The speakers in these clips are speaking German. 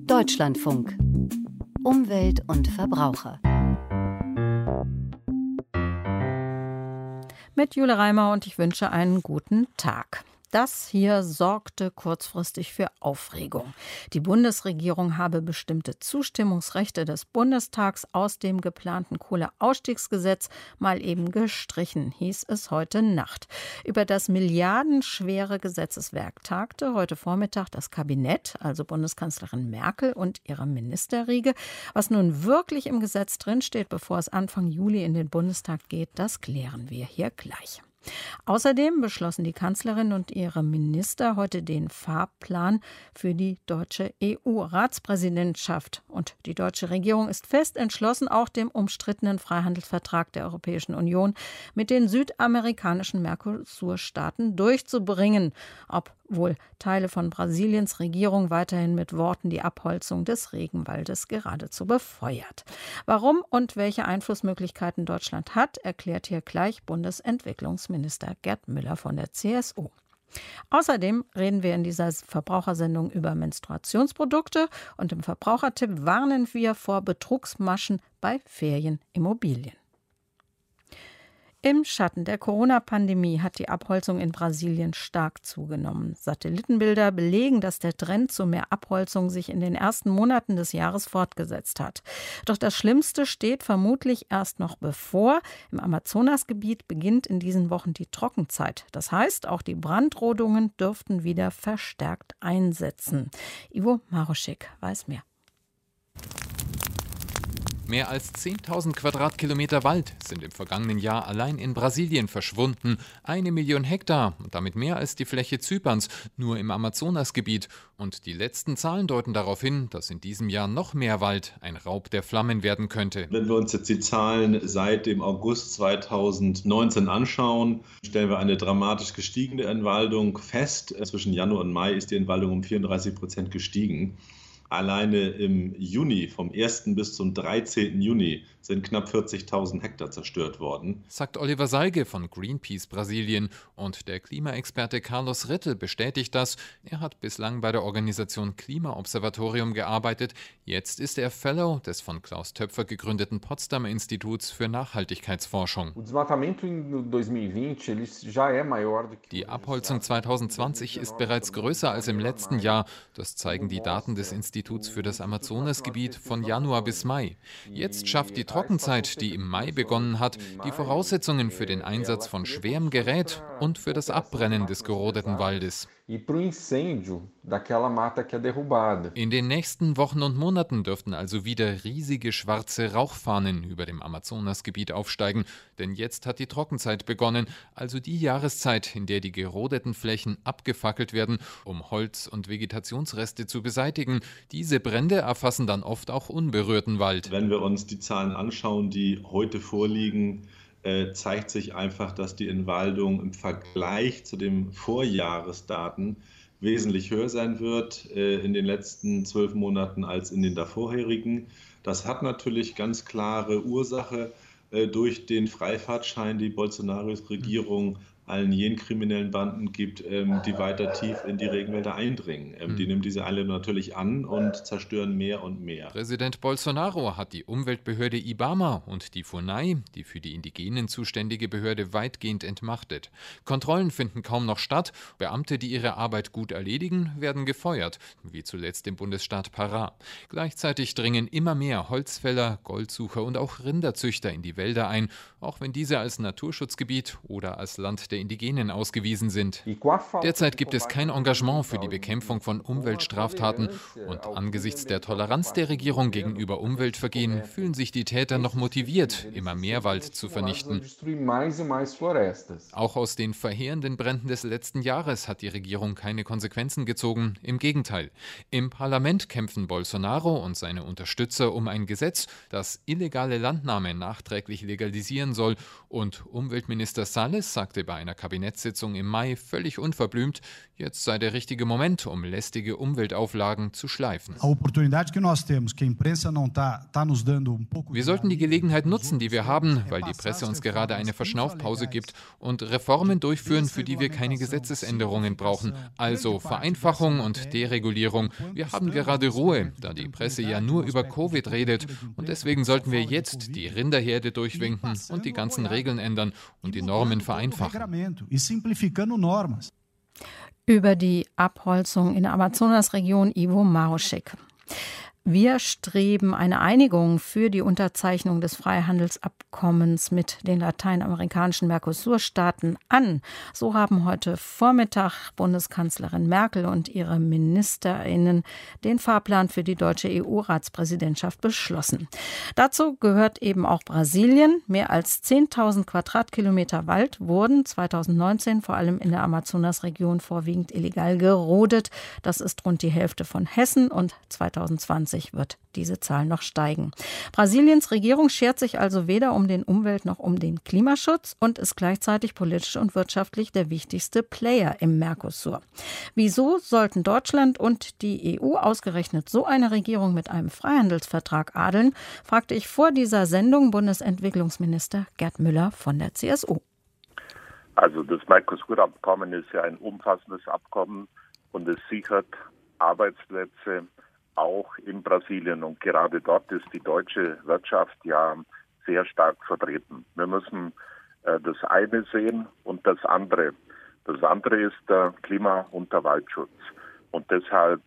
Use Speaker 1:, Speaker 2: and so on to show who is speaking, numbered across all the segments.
Speaker 1: Deutschlandfunk. Umwelt und Verbraucher.
Speaker 2: Mit Jule Reimer und ich wünsche einen guten Tag. Das hier sorgte kurzfristig für Aufregung. Die Bundesregierung habe bestimmte Zustimmungsrechte des Bundestags aus dem geplanten Kohleausstiegsgesetz mal eben gestrichen, hieß es heute Nacht. Über das milliardenschwere Gesetzeswerk tagte heute Vormittag das Kabinett, also Bundeskanzlerin Merkel und ihre Ministerriege. Was nun wirklich im Gesetz drinsteht, bevor es Anfang Juli in den Bundestag geht, das klären wir hier gleich. Außerdem beschlossen die Kanzlerin und ihre Minister heute den Fahrplan für die deutsche EU-Ratspräsidentschaft. Und die deutsche Regierung ist fest entschlossen, auch dem umstrittenen Freihandelsvertrag der Europäischen Union mit den südamerikanischen Mercosur-Staaten durchzubringen. Obwohl Teile von Brasiliens Regierung weiterhin mit Worten die Abholzung des Regenwaldes geradezu befeuert. Warum und welche Einflussmöglichkeiten Deutschland hat, erklärt hier gleich Bundesentwicklungsminister Gerd Müller von der CSU. Außerdem reden wir in dieser Verbrauchersendung über Menstruationsprodukte und im Verbrauchertipp warnen wir vor Betrugsmaschen bei Ferienimmobilien. Im Schatten der Corona-Pandemie hat die Abholzung in Brasilien stark zugenommen. Satellitenbilder belegen, dass der Trend zu mehr Abholzung sich in den ersten Monaten des Jahres fortgesetzt hat. Doch das Schlimmste steht vermutlich erst noch bevor. Im Amazonasgebiet beginnt in diesen Wochen die Trockenzeit. Das heißt, auch die Brandrodungen dürften wieder verstärkt einsetzen. Ivo Maroschek weiß mehr.
Speaker 3: Mehr als 10.000 Quadratkilometer Wald sind im vergangenen Jahr allein in Brasilien verschwunden. 1 Million Hektar und damit mehr als die Fläche Zyperns, nur im Amazonasgebiet. Und die letzten Zahlen deuten darauf hin, dass in diesem Jahr noch mehr Wald ein Raub der Flammen werden könnte.
Speaker 4: Wenn wir uns jetzt die Zahlen seit dem August 2019 anschauen, stellen wir eine dramatisch gestiegene Entwaldung fest. Zwischen Januar und Mai ist die Entwaldung um 34% gestiegen. Alleine im Juni, vom 1. bis zum 13. Juni, sind knapp 40.000 Hektar zerstört worden.
Speaker 3: Sagt Oliver Salge von Greenpeace Brasilien. Und der Klimaexperte Carlos Rittel bestätigt das. Er hat bislang bei der Organisation Klimaobservatorium gearbeitet. Jetzt ist er Fellow des von Klaus Töpfer gegründeten Potsdamer Instituts für Nachhaltigkeitsforschung. Die Abholzung 2020 ist bereits größer als im letzten Jahr. Das zeigen die Daten des Instituts für das Amazonasgebiet von Januar bis Mai. Jetzt schafft die Trockenzeit, die im Mai begonnen hat, die Voraussetzungen für den Einsatz von schwerem Gerät und für das Abbrennen des gerodeten Waldes. In den nächsten Wochen und Monaten dürften also wieder riesige schwarze Rauchfahnen über dem Amazonasgebiet aufsteigen, denn jetzt hat die Trockenzeit begonnen, also die Jahreszeit, in der die gerodeten Flächen abgefackelt werden, um Holz- und Vegetationsreste zu beseitigen. Diese Brände erfassen dann oft auch unberührten Wald.
Speaker 4: Wenn wir uns die Zahlen anschauen, die heute vorliegen, zeigt sich einfach, dass die Entwaldung im Vergleich zu den Vorjahresdaten wesentlich höher sein wird in den letzten 12 Monaten als in den davorherigen. Das hat natürlich ganz klare Ursache durch den Freifahrtschein, die Bolsonaros Regierung allen jenen kriminellen Banden gibt, die weiter tief in die Regenwälder eindringen. Die nehmen diese alle natürlich an und zerstören mehr und mehr.
Speaker 3: Präsident Bolsonaro hat die Umweltbehörde IBAMA und die FUNAI, die für die Indigenen zuständige Behörde, weitgehend entmachtet. Kontrollen finden kaum noch statt. Beamte, die ihre Arbeit gut erledigen, werden gefeuert, wie zuletzt im Bundesstaat Pará. Gleichzeitig dringen immer mehr Holzfäller, Goldsucher und auch Rinderzüchter in die Wälder ein, auch wenn diese als Naturschutzgebiet oder als Land der Indigenen ausgewiesen sind. Derzeit gibt es kein Engagement für die Bekämpfung von Umweltstraftaten und angesichts der Toleranz der Regierung gegenüber Umweltvergehen fühlen sich die Täter noch motiviert, immer mehr Wald zu vernichten. Auch aus den verheerenden Bränden des letzten Jahres hat die Regierung keine Konsequenzen gezogen. Im Gegenteil. Im Parlament kämpfen Bolsonaro und seine Unterstützer um ein Gesetz, das illegale Landnahme nachträglich legalisieren soll. Und Umweltminister Salles sagte bei einer Kabinettssitzung im Mai völlig unverblümt, jetzt sei der richtige Moment, um lästige Umweltauflagen zu schleifen. Wir sollten die Gelegenheit nutzen, die wir haben, weil die Presse uns gerade eine Verschnaufpause gibt, und Reformen durchführen, für die wir keine Gesetzesänderungen brauchen. Also Vereinfachung und Deregulierung. Wir haben gerade Ruhe, da die Presse ja nur über Covid redet. Und deswegen sollten wir jetzt die Rinderherde durchwinken und die ganzen Regeln ändern und die Normen vereinfachen.
Speaker 2: Über die Abholzung in der Amazonasregion Ivo Maruschek. Wir streben eine Einigung für die Unterzeichnung des Freihandelsabkommens mit den lateinamerikanischen Mercosur-Staaten an. So haben heute Vormittag Bundeskanzlerin Merkel und ihre MinisterInnen den Fahrplan für die deutsche EU-Ratspräsidentschaft beschlossen. Dazu gehört eben auch Brasilien. Mehr als 10.000 Quadratkilometer Wald wurden 2019 vor allem in der Amazonasregion vorwiegend illegal gerodet. Das ist rund die Hälfte von Hessen, und 2020 wird diese Zahl noch steigen. Brasiliens Regierung schert sich also weder um den Umwelt- noch um den Klimaschutz und ist gleichzeitig politisch und wirtschaftlich der wichtigste Player im Mercosur. Wieso sollten Deutschland und die EU ausgerechnet so eine Regierung mit einem Freihandelsvertrag adeln, fragte ich vor dieser Sendung Bundesentwicklungsminister Gerd Müller von der CSU.
Speaker 5: Also das Mercosur-Abkommen ist ja ein umfassendes Abkommen und es sichert Arbeitsplätze auch in Brasilien, und gerade dort ist die deutsche Wirtschaft ja sehr stark vertreten. Wir müssen das eine sehen und das andere. Das andere ist der Klima- und der Waldschutz. Und deshalb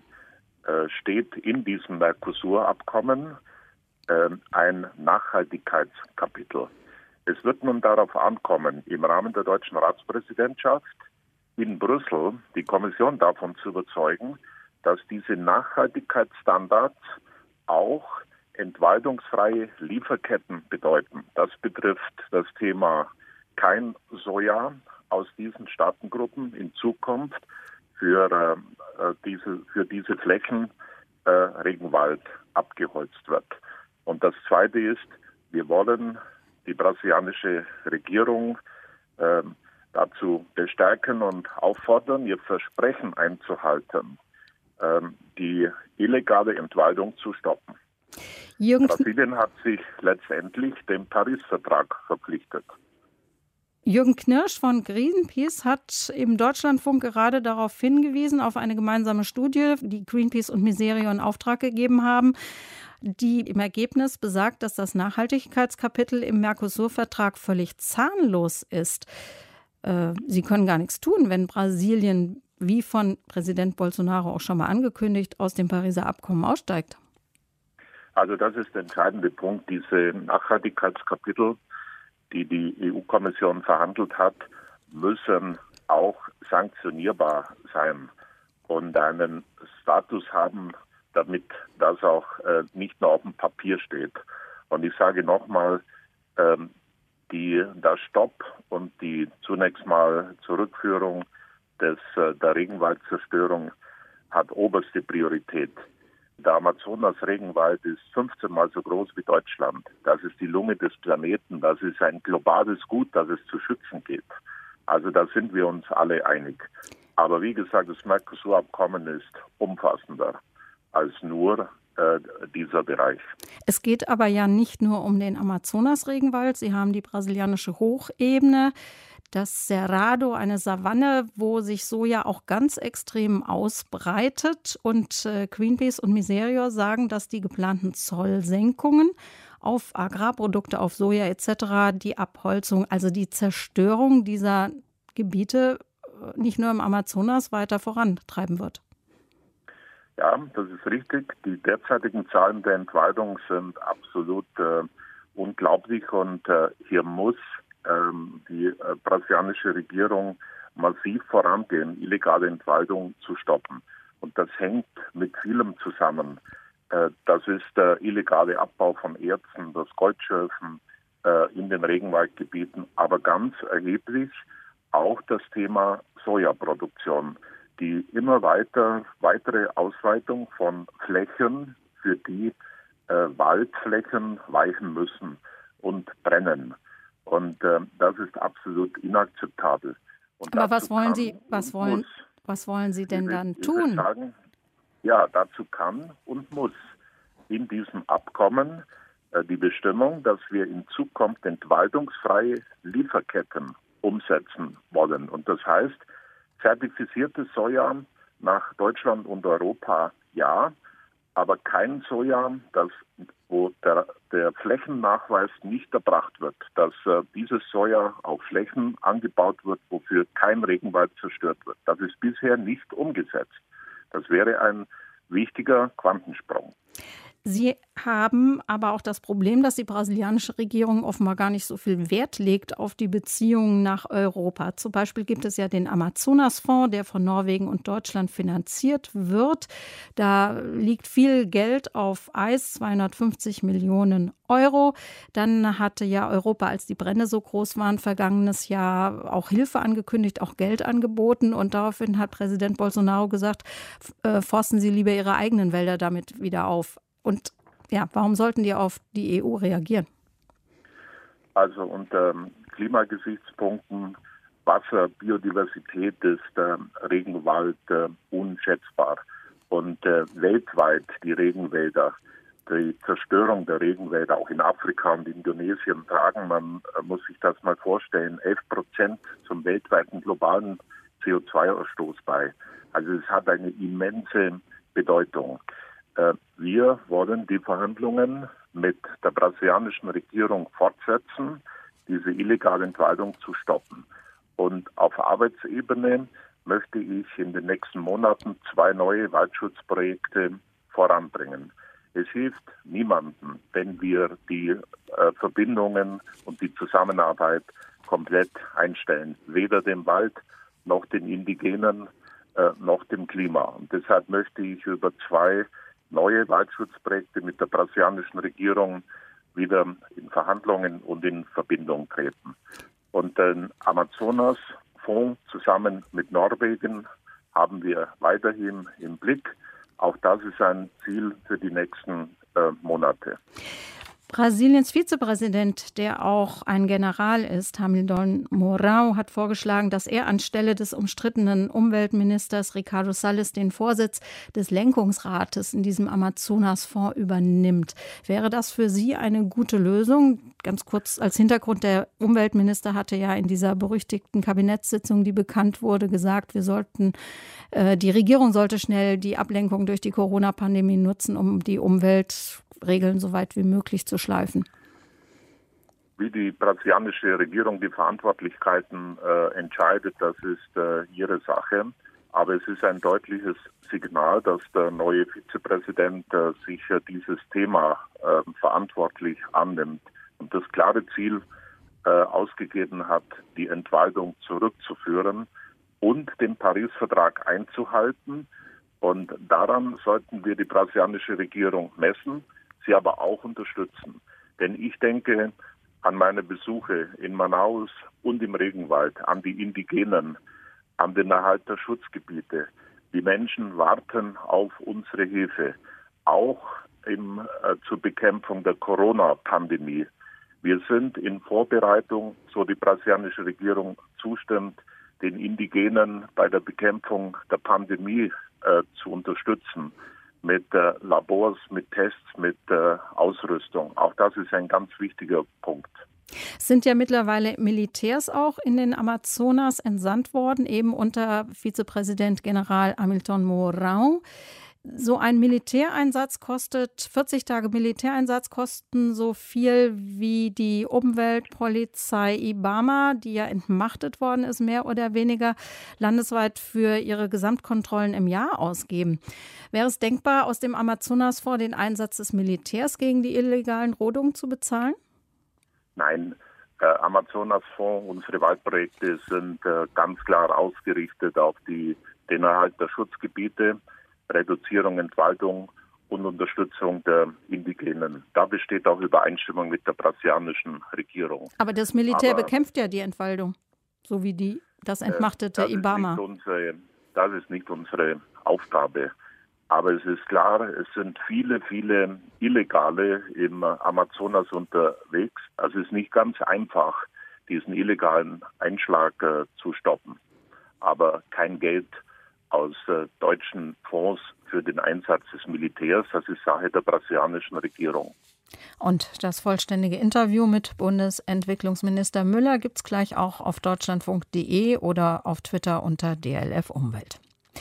Speaker 5: steht in diesem Mercosur-Abkommen ein Nachhaltigkeitskapitel. Es wird nun darauf ankommen, im Rahmen der deutschen Ratspräsidentschaft in Brüssel die Kommission davon zu überzeugen, dass diese Nachhaltigkeitsstandards auch entwaldungsfreie Lieferketten bedeuten. Das betrifft das Thema kein Soja aus diesen Staatengruppen in Zukunft für diese Flächen Regenwald abgeholzt wird. Und das Zweite ist, wir wollen die brasilianische Regierung dazu bestärken und auffordern, ihr Versprechen einzuhalten, die illegale Entwaldung zu stoppen. Brasilien hat sich letztendlich dem Paris-Vertrag verpflichtet.
Speaker 2: Jürgen Knirsch von Greenpeace hat im Deutschlandfunk gerade darauf hingewiesen, auf eine gemeinsame Studie, die Greenpeace und Miserio in Auftrag gegeben haben, die im Ergebnis besagt, dass das Nachhaltigkeitskapitel im Mercosur-Vertrag völlig zahnlos ist. Sie können gar nichts tun, wenn Brasilien, wie von Präsident Bolsonaro auch schon mal angekündigt, aus dem Pariser Abkommen aussteigt.
Speaker 5: Also das ist der entscheidende Punkt. Diese Nachhaltigkeitskapitel, die die EU-Kommission verhandelt hat, müssen auch sanktionierbar sein und einen Status haben, damit das auch nicht nur auf dem Papier steht. Und ich sage nochmal, der Stopp und die zunächst mal Zurückführung der Regenwaldzerstörung hat oberste Priorität. Der Amazonas-Regenwald ist 15 Mal so groß wie Deutschland. Das ist die Lunge des Planeten. Das ist ein globales Gut, das es zu schützen geht. Also da sind wir uns alle einig. Aber wie gesagt, das Mercosur-Abkommen ist umfassender als nur dieser Bereich.
Speaker 2: Es geht aber ja nicht nur um den Amazonas-Regenwald. Sie haben die brasilianische Hochebene, das Cerrado, eine Savanne, wo sich Soja auch ganz extrem ausbreitet. Und Greenpeace und Miserio sagen, dass die geplanten Zollsenkungen auf Agrarprodukte, auf Soja etc., die Abholzung, also die Zerstörung dieser Gebiete nicht nur im Amazonas weiter vorantreiben wird.
Speaker 5: Ja, das ist richtig. Die derzeitigen Zahlen der Entwaldung sind absolut unglaublich, und hier muss die brasilianische Regierung massiv vorangehen, illegale Entwaldung zu stoppen. Und das hängt mit vielem zusammen. Das ist der illegale Abbau von Erzen, das Goldschürfen in den Regenwaldgebieten, aber ganz erheblich auch das Thema Sojaproduktion, die immer weitere Ausweitung von Flächen, für die Waldflächen weichen müssen und brennen. Und das ist absolut inakzeptabel. Und
Speaker 2: aber was wollen Sie denn dann tun?
Speaker 5: Ja, dazu kann und muss in diesem Abkommen die Bestimmung, dass wir in Zukunft entwaldungsfreie Lieferketten umsetzen wollen. Und das heißt, zertifiziertes Soja nach Deutschland und Europa ja, aber kein Soja, wo der Flächennachweis nicht erbracht wird, dass dieses Soja auf Flächen angebaut wird, wofür kein Regenwald zerstört wird. Das ist bisher nicht umgesetzt. Das wäre ein wichtiger Quantensprung.
Speaker 2: Sie haben aber auch das Problem, dass die brasilianische Regierung offenbar gar nicht so viel Wert legt auf die Beziehungen nach Europa. Zum Beispiel gibt es ja den Amazonasfonds, der von Norwegen und Deutschland finanziert wird. Da liegt viel Geld auf Eis, 250 Millionen Euro. Dann hatte ja Europa, als die Brände so groß waren, vergangenes Jahr auch Hilfe angekündigt, auch Geld angeboten. Und daraufhin hat Präsident Bolsonaro gesagt, forsten Sie lieber Ihre eigenen Wälder damit wieder auf. Und ja, warum sollten die auf die EU reagieren?
Speaker 5: Also unter Klimagesichtspunkten, Wasser, Biodiversität ist Regenwald unschätzbar. Und weltweit die Regenwälder, die Zerstörung der Regenwälder auch in Afrika und Indonesien tragen, man muss sich das mal vorstellen, 11% zum weltweiten globalen CO2-Ausstoß bei. Also es hat eine immense Bedeutung. Wir wollen die Verhandlungen mit der brasilianischen Regierung fortsetzen, diese illegale Entwaldung zu stoppen. Und auf Arbeitsebene möchte ich in den nächsten Monaten 2 neue Waldschutzprojekte voranbringen. Es hilft niemandem, wenn wir die Verbindungen und die Zusammenarbeit komplett einstellen. Weder dem Wald noch den Indigenen noch dem Klima. Und deshalb möchte ich über 2 neue Waldschutzprojekte mit der brasilianischen Regierung wieder in Verhandlungen und in Verbindung treten. Und den Amazonasfonds zusammen mit Norwegen haben wir weiterhin im Blick. Auch das ist ein Ziel für die nächsten Monate.
Speaker 2: Brasiliens Vizepräsident, der auch ein General ist, Hamilton Mourão, hat vorgeschlagen, dass er anstelle des umstrittenen Umweltministers Ricardo Salles den Vorsitz des Lenkungsrates in diesem Amazonasfonds übernimmt. Wäre das für Sie eine gute Lösung? Ganz kurz als Hintergrund, der Umweltminister hatte ja in dieser berüchtigten Kabinettssitzung, die bekannt wurde, gesagt, die Regierung sollte schnell die Ablenkung durch die Corona-Pandemie nutzen, um die Umweltregeln so weit wie möglich zu schleifen.
Speaker 5: Wie die brasilianische Regierung die Verantwortlichkeiten entscheidet, das ist ihre Sache. Aber es ist ein deutliches Signal, dass der neue Vizepräsident sich dieses Thema verantwortlich annimmt und das klare Ziel ausgegeben hat, die Entwaldung zurückzuführen und den Paris-Vertrag einzuhalten. Und daran sollten wir die brasilianische Regierung messen, sie aber auch unterstützen. Denn ich denke an meine Besuche in Manaus und im Regenwald, an die Indigenen, an den Erhalt der Schutzgebiete. Die Menschen warten auf unsere Hilfe, auch zur Bekämpfung der Corona-Pandemie. Wir sind in Vorbereitung, so die brasilianische Regierung zustimmt, den Indigenen bei der Bekämpfung der Pandemie zu unterstützen. Mit Labors, mit Tests, mit Ausrüstung. Auch das ist ein ganz wichtiger Punkt.
Speaker 2: Es sind ja mittlerweile Militärs auch in den Amazonas entsandt worden, eben unter Vizepräsident General Hamilton Mourão. So ein Militäreinsatz 40 Tage Militäreinsatz kosten so viel wie die Umweltpolizei IBAMA, die ja entmachtet worden ist, mehr oder weniger landesweit für ihre Gesamtkontrollen im Jahr ausgeben. Wäre es denkbar, aus dem Amazonasfonds den Einsatz des Militärs gegen die illegalen Rodungen zu bezahlen?
Speaker 5: Nein, Amazonasfonds, unsere Waldprojekte sind ganz klar ausgerichtet auf den Erhalt der Schutzgebiete, Reduzierung, Entwaldung und Unterstützung der Indigenen. Da besteht auch Übereinstimmung mit der brasilianischen Regierung.
Speaker 2: Aber das Militär bekämpft ja die Entwaldung, so wie das entmachtete IBAMA.
Speaker 5: Das ist nicht unsere Aufgabe. Aber es ist klar, es sind viele, viele Illegale im Amazonas unterwegs. Also es ist nicht ganz einfach, diesen illegalen Einschlag zu stoppen. Aber kein Geld aus deutschen Fonds für den Einsatz des Militärs. Das ist Sache der brasilianischen Regierung.
Speaker 2: Und das vollständige Interview mit Bundesentwicklungsminister Müller gibt es gleich auch auf deutschlandfunk.de oder auf Twitter unter DLF Umwelt.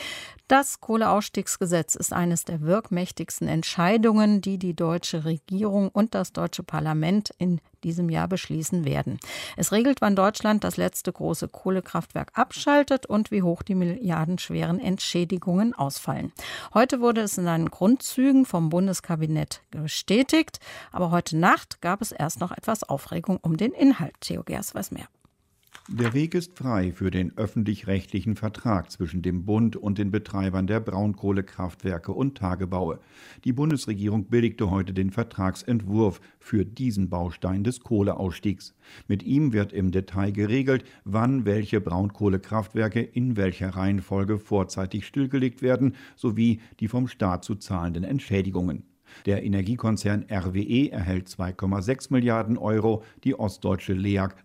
Speaker 2: Das Kohleausstiegsgesetz ist eines der wirkmächtigsten Entscheidungen, die die deutsche Regierung und das deutsche Parlament in diesem Jahr beschließen werden. Es regelt, wann Deutschland das letzte große Kohlekraftwerk abschaltet und wie hoch die milliardenschweren Entschädigungen ausfallen. Heute wurde es in seinen Grundzügen vom Bundeskabinett bestätigt, aber heute Nacht gab es erst noch etwas Aufregung um den Inhalt. Theo Gers weiß mehr.
Speaker 6: Der Weg ist frei für den öffentlich-rechtlichen Vertrag zwischen dem Bund und den Betreibern der Braunkohlekraftwerke und Tagebaue. Die Bundesregierung billigte heute den Vertragsentwurf für diesen Baustein des Kohleausstiegs. Mit ihm wird im Detail geregelt, wann welche Braunkohlekraftwerke in welcher Reihenfolge vorzeitig stillgelegt werden, sowie die vom Staat zu zahlenden Entschädigungen. Der Energiekonzern RWE erhält 2,6 Milliarden Euro, die ostdeutsche LEAG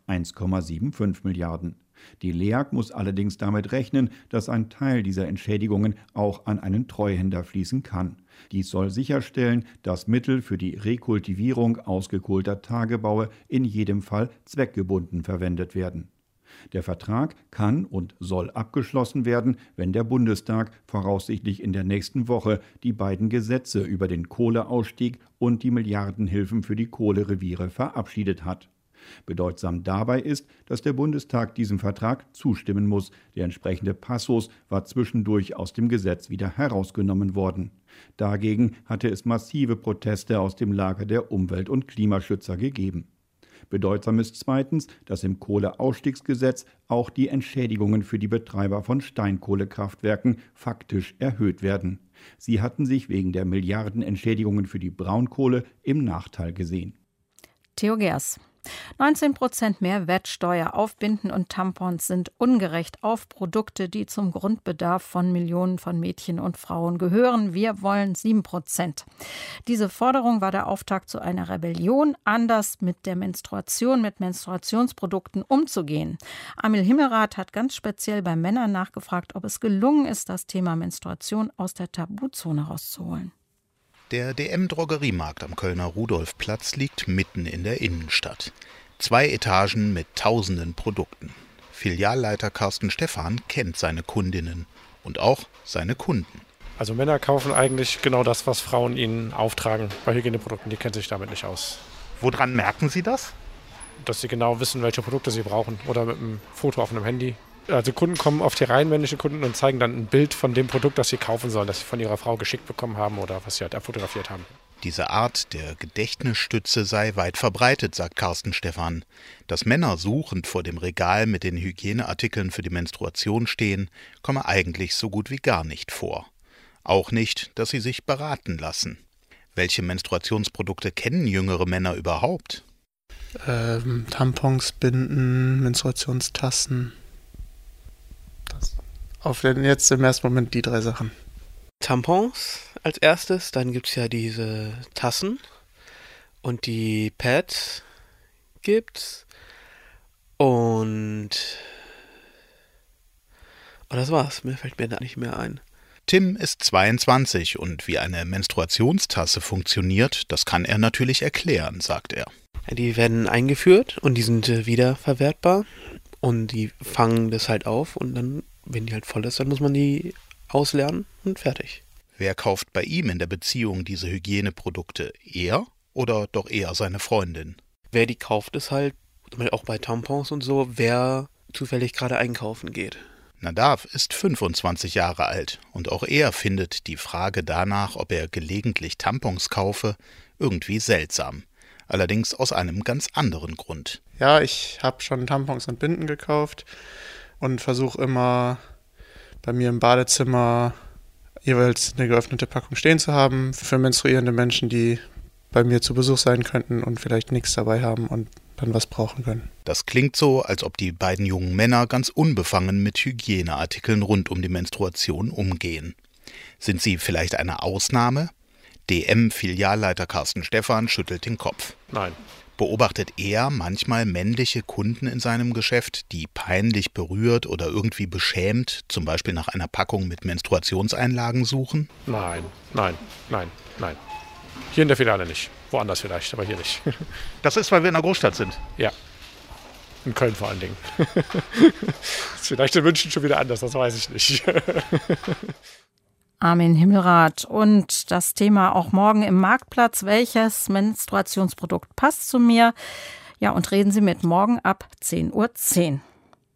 Speaker 6: 1,75 Milliarden. Die LEAG muss allerdings damit rechnen, dass ein Teil dieser Entschädigungen auch an einen Treuhänder fließen kann. Dies soll sicherstellen, dass Mittel für die Rekultivierung ausgekohlter Tagebaue in jedem Fall zweckgebunden verwendet werden. Der Vertrag kann und soll abgeschlossen werden, wenn der Bundestag voraussichtlich in der nächsten Woche die beiden Gesetze über den Kohleausstieg und die Milliardenhilfen für die Kohlereviere verabschiedet hat. Bedeutsam dabei ist, dass der Bundestag diesem Vertrag zustimmen muss. Der entsprechende Passus war zwischendurch aus dem Gesetz wieder herausgenommen worden. Dagegen hatte es massive Proteste aus dem Lager der Umwelt- und Klimaschützer gegeben. Bedeutsam ist zweitens, dass im Kohleausstiegsgesetz auch die Entschädigungen für die Betreiber von Steinkohlekraftwerken faktisch erhöht werden. Sie hatten sich wegen der Milliardenentschädigungen für die Braunkohle im Nachteil gesehen.
Speaker 2: Theo Gers. 19% Mehrwertsteuer auf Binden und Tampons sind ungerecht auf Produkte, die zum Grundbedarf von Millionen von Mädchen und Frauen gehören. Wir wollen 7%. Diese Forderung war der Auftakt zu einer Rebellion, anders mit der Menstruation, mit Menstruationsprodukten umzugehen. Amil Himmelrath hat ganz speziell bei Männern nachgefragt, ob es gelungen ist, das Thema Menstruation aus der Tabuzone rauszuholen.
Speaker 7: Der DM-Drogeriemarkt am Kölner Rudolfplatz liegt mitten in der Innenstadt. 2 Etagen mit tausenden Produkten. Filialleiter Carsten Stephan kennt seine Kundinnen und auch seine Kunden.
Speaker 8: Also Männer kaufen eigentlich genau das, was Frauen ihnen auftragen bei Hygieneprodukten. Die kennen sich damit nicht aus.
Speaker 7: Woran merken Sie das?
Speaker 8: Dass sie genau wissen, welche Produkte sie brauchen oder mit einem Foto auf einem Handy. Also Kunden kommen oft hier rein, männliche Kunden, und zeigen dann ein Bild von dem Produkt, das sie kaufen sollen, das sie von ihrer Frau geschickt bekommen haben oder was sie halt abfotografiert haben.
Speaker 7: Diese Art der Gedächtnisstütze sei weit verbreitet, sagt Carsten Stephan. Dass Männer suchend vor dem Regal mit den Hygieneartikeln für die Menstruation stehen, komme eigentlich so gut wie gar nicht vor. Auch nicht, dass sie sich beraten lassen. Welche Menstruationsprodukte kennen jüngere Männer überhaupt?
Speaker 9: Tampons, Binden, Menstruationstassen. Jetzt im ersten Moment die 3 Sachen.
Speaker 10: Tampons als erstes, dann gibt es ja diese Tassen und die Pads gibt's und das war's, mir fällt mir da nicht mehr ein.
Speaker 7: Tim ist 22 und wie eine Menstruationstasse funktioniert, das kann er natürlich erklären, sagt er.
Speaker 10: Die werden eingeführt und die sind wiederverwertbar und die fangen das halt auf und dann, wenn die halt voll ist, dann muss man die ausleeren und fertig.
Speaker 7: Wer kauft bei ihm in der Beziehung diese Hygieneprodukte? Er oder doch eher seine Freundin?
Speaker 10: Wer die kauft, ist halt, auch bei Tampons und so, wer zufällig gerade einkaufen geht.
Speaker 7: Nadav ist 25 Jahre alt und auch er findet die Frage danach, ob er gelegentlich Tampons kaufe, irgendwie seltsam. Allerdings aus einem ganz anderen Grund.
Speaker 9: Ja, ich habe schon Tampons und Binden gekauft und versuche immer bei mir im Badezimmer jeweils eine geöffnete Packung stehen zu haben für menstruierende Menschen, die bei mir zu Besuch sein könnten und vielleicht nichts dabei haben und dann was brauchen können.
Speaker 7: Das klingt so, als ob die beiden jungen Männer ganz unbefangen mit Hygieneartikeln rund um die Menstruation umgehen. Sind sie vielleicht eine Ausnahme? DM-Filialleiter Carsten Stephan schüttelt den Kopf.
Speaker 8: Nein.
Speaker 7: beobachtet er manchmal männliche Kunden in seinem Geschäft, die peinlich berührt oder irgendwie beschämt, zum Beispiel nach einer Packung mit Menstruationseinlagen suchen?
Speaker 8: Nein. Hier in der Filiale nicht. Woanders vielleicht, aber hier nicht.
Speaker 7: Das ist, weil wir in einer Großstadt sind.
Speaker 8: Ja. In Köln vor allen Dingen. Ist vielleicht in München schon wieder anders, das weiß ich nicht.
Speaker 2: Armin Himmelrath. Und das Thema auch morgen im Marktplatz. Welches Menstruationsprodukt passt zu mir? Ja, und reden Sie mit morgen ab 10:10 Uhr.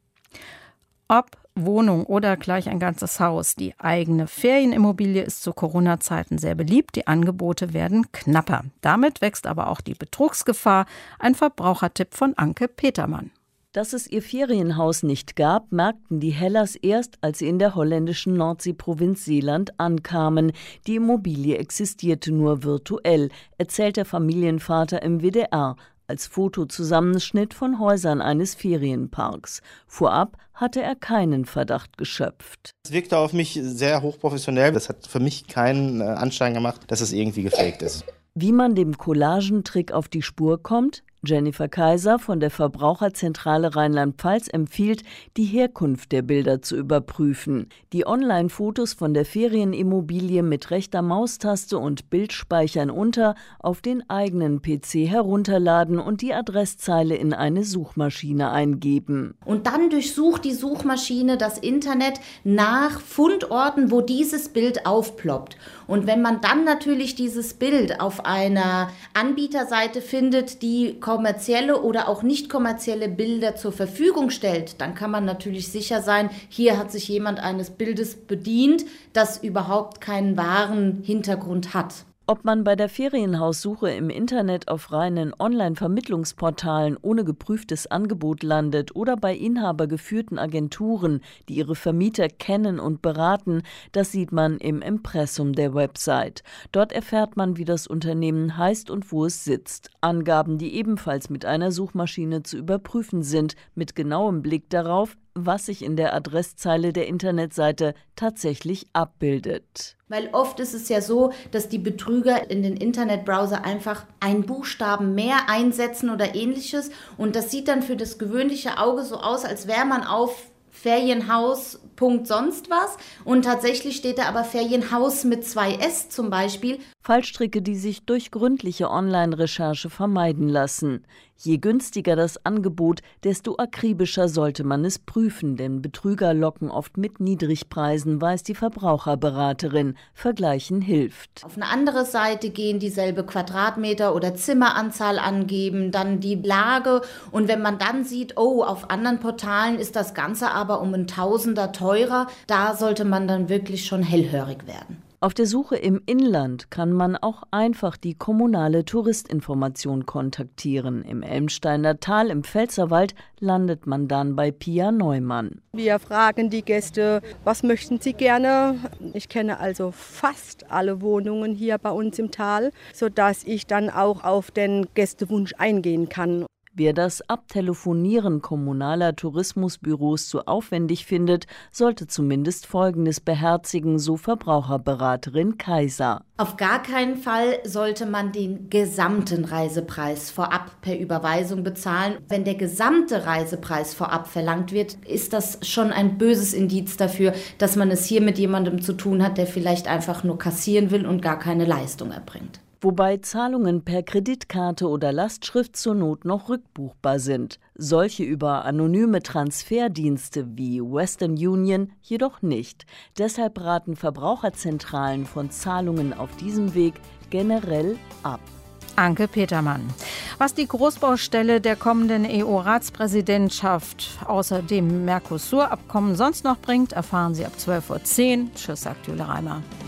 Speaker 2: Ob Wohnung oder gleich ein ganzes Haus, die eigene Ferienimmobilie ist zu Corona-Zeiten sehr beliebt. Die Angebote werden knapper. Damit wächst aber auch die Betrugsgefahr. Ein Verbrauchertipp von Anke Petermann.
Speaker 11: Dass es ihr Ferienhaus nicht gab, merkten die Hellers erst, als sie in der holländischen Nordseeprovinz Seeland ankamen. Die Immobilie existierte nur virtuell, erzählt der Familienvater im WDR. Als Fotozusammenschnitt von Häusern eines Ferienparks. Vorab hatte er keinen Verdacht geschöpft.
Speaker 12: Es wirkte auf mich sehr hochprofessionell. Das hat für mich keinen Anschein gemacht, dass es irgendwie gefaked ist.
Speaker 11: Wie man dem Collagentrick auf die Spur kommt? Jennifer Kaiser von der Verbraucherzentrale Rheinland-Pfalz empfiehlt, die Herkunft der Bilder zu überprüfen. Die Online-Fotos von der Ferienimmobilie mit rechter Maustaste und Bildspeichern unter auf den eigenen PC herunterladen und die Adresszeile in eine Suchmaschine eingeben.
Speaker 13: Und dann durchsucht die Suchmaschine das Internet nach Fundorten, wo dieses Bild aufploppt. Und wenn man dann natürlich dieses Bild auf einer Anbieterseite findet, die kommerzielle oder auch nicht kommerzielle Bilder zur Verfügung stellt, dann kann man natürlich sicher sein, hier hat sich jemand eines Bildes bedient, das überhaupt keinen wahren Hintergrund hat.
Speaker 11: Ob man bei der Ferienhaussuche im Internet auf reinen Online-Vermittlungsportalen ohne geprüftes Angebot landet oder bei inhabergeführten Agenturen, die ihre Vermieter kennen und beraten, das sieht man im Impressum der Website. Dort erfährt man, wie das Unternehmen heißt und wo es sitzt. Angaben, die ebenfalls mit einer Suchmaschine zu überprüfen sind, mit genauem Blick darauf, was sich in der Adresszeile der Internetseite tatsächlich abbildet.
Speaker 13: Weil oft ist es ja so, dass die Betrüger in den Internetbrowser einfach einen Buchstaben mehr einsetzen oder ähnliches. Und das sieht dann für das gewöhnliche Auge so aus, als wäre man auf Ferienhaus. Sonst was. Und tatsächlich steht da aber Ferienhaus mit 2 S zum Beispiel.
Speaker 11: Fallstricke, die sich durch gründliche Online-Recherche vermeiden lassen. Je günstiger das Angebot, desto akribischer sollte man es prüfen, denn Betrüger locken oft mit Niedrigpreisen, weiß die Verbraucherberaterin. Vergleichen hilft.
Speaker 13: Auf eine andere Seite gehen, dieselbe Quadratmeter oder Zimmeranzahl angeben, dann die Lage. Und wenn man dann sieht, oh, auf anderen Portalen ist das Ganze aber um ein Tausender teurer, da sollte man dann wirklich schon hellhörig werden.
Speaker 11: Auf der Suche im Inland kann man auch einfach die kommunale Touristinformation kontaktieren. Im Elmsteiner Tal im Pfälzerwald landet man dann bei Pia Neumann.
Speaker 14: Wir fragen die Gäste, was möchten sie gerne? Ich kenne also fast alle Wohnungen hier bei uns im Tal, sodass ich dann auch auf den Gästewunsch eingehen kann.
Speaker 11: Wer das Abtelefonieren kommunaler Tourismusbüros zu aufwendig findet, sollte zumindest Folgendes beherzigen, so Verbraucherberaterin Kaiser.
Speaker 13: Auf gar keinen Fall sollte man den gesamten Reisepreis vorab per Überweisung bezahlen. Wenn der gesamte Reisepreis vorab verlangt wird, ist das schon ein böses Indiz dafür, dass man es hier mit jemandem zu tun hat, der vielleicht einfach nur kassieren will und gar keine Leistung erbringt.
Speaker 11: Wobei Zahlungen per Kreditkarte oder Lastschrift zur Not noch rückbuchbar sind. Solche über anonyme Transferdienste wie Western Union jedoch nicht. Deshalb raten Verbraucherzentralen von Zahlungen auf diesem Weg generell ab.
Speaker 2: Anke Petermann. Was die Großbaustelle der kommenden EU-Ratspräsidentschaft außer dem Mercosur-Abkommen sonst noch bringt, erfahren Sie ab 12:10 Uhr. Tschüss, sagt Jule Reimer.